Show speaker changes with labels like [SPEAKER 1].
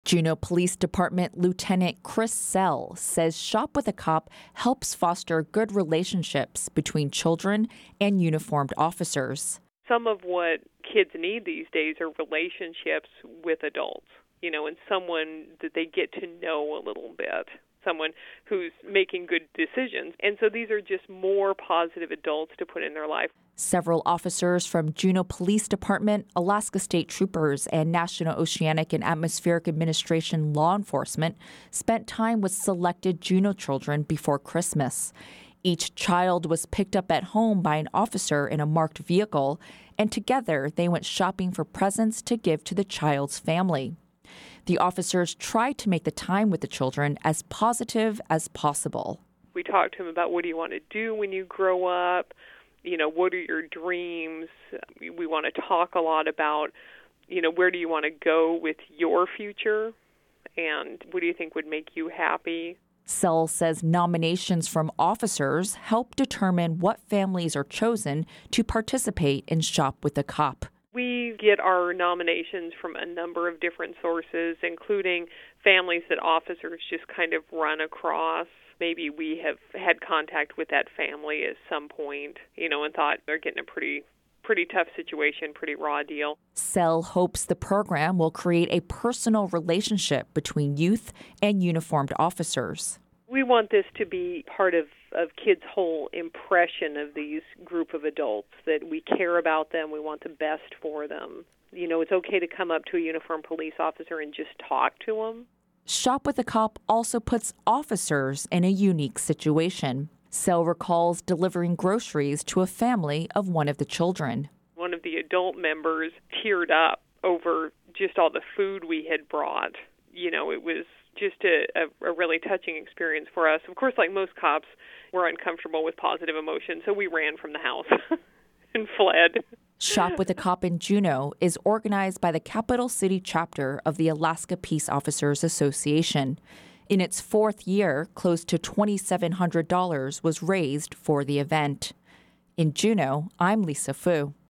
[SPEAKER 1] Juneau Police Department Lieutenant Chris Sell says Shop with a Cop helps foster good relationships between children and uniformed officers.
[SPEAKER 2] Some of what kids need these days are relationships with adults, and someone that they get to know a little bit, someone who's making good decisions. And so these are just more positive adults to put in their life.
[SPEAKER 1] Several officers from Juneau Police Department, Alaska State Troopers, and National Oceanic and Atmospheric Administration law enforcement spent time with selected Juneau children before Christmas. Each child was picked up at home by an officer in a marked vehicle, and together they went shopping for presents to give to the child's family. The officers tried to make the time with the children as positive as possible.
[SPEAKER 2] We talked to them about, what do you want to do when you grow up? What are your dreams? We want to talk a lot about, where do you want to go with your future? And what do you think would make you happy?
[SPEAKER 1] Sell says nominations from officers help determine what families are chosen to participate in Shop with a Cop.
[SPEAKER 2] We get our nominations from a number of different sources, including families that officers just kind of run across. Maybe we have had contact with that family at some point, and thought they're getting a pretty tough situation, pretty raw deal.
[SPEAKER 1] Sell hopes the program will create a personal relationship between youth and uniformed officers.
[SPEAKER 2] We want this to be part of kids' whole impression of these group of adults, that we care about them, we want the best for them. It's okay to come up to a uniformed police officer and just talk to them.
[SPEAKER 1] Shop with a Cop also puts officers in a unique situation. Sell recalls delivering groceries to a family of one of the children.
[SPEAKER 2] One of the adult members teared up over just all the food we had brought. It was just a really touching experience for us. Of course, like most cops, we're uncomfortable with positive emotions, so we ran from the house and fled.
[SPEAKER 1] Shop with a Cop in Juneau is organized by the Capital City chapter of the Alaska Peace Officers Association. In its fourth year, close to $2,700 was raised for the event. In Juneau, I'm Lisa Fu.